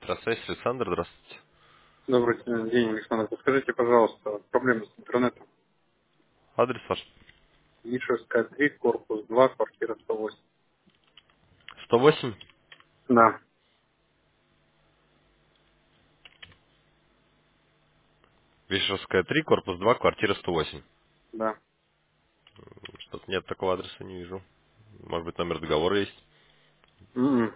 Петросвязь, Александр, здравствуйте. Добрый день, Александр. Подскажите, пожалуйста, проблемы с интернетом. Адрес ваш? Мишевская 3, корпус 2, квартира 108. 108, Да, Вишерская 3, корпус 2, квартира 108. да. Что-то нет такого адреса, не вижу. Может быть, номер договора есть? М.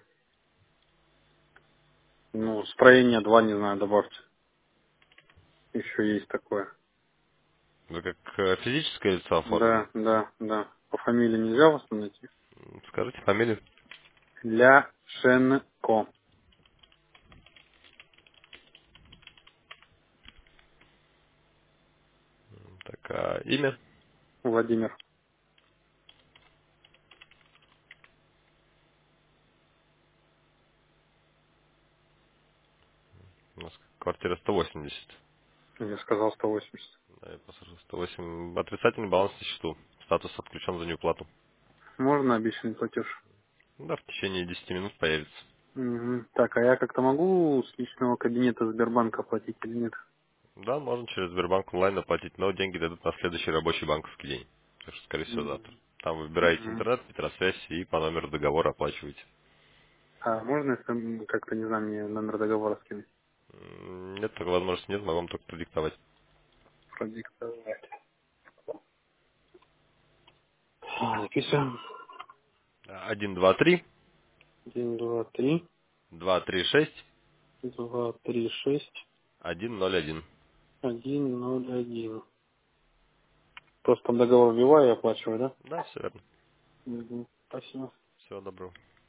Ну, строение 2, не знаю, добавьте. Еще есть такое. Вы как физическое лицо оформлены? Да, да, да. По фамилии нельзя вас найти? Скажите фамилию. Ляшенко Так, имя? Владимир. У нас квартира 180. Я сказал 180. Да, я посажу 108. Отрицательный баланс на счету. Статус отключен за неуплату. Можно обещанный платеж? Да, в течение 10 минут появится. Мгм. Так, а я как-то могу с личного кабинета Сбербанка платить или нет? Да, можно через Сбербанк онлайн оплатить, но деньги дадут на следующий рабочий банковский день. Так что, скорее всего, завтра. Мгм. Там вы выбираете Мгм. интернет, Петросвязь и по номеру договора оплачиваете. А можно, если как-то, не знаю, мне номер договора скинуть? Нет, такой возможности нет, могу вам только продиктовать. Продиктовать. Записываем. 123 Один, два, три. 236 Два, три, шесть. 101. Один, ноль, один. Просто там договор вбиваю и оплачиваю, да? Да, все верно. Мгм. Спасибо. Всего доброго.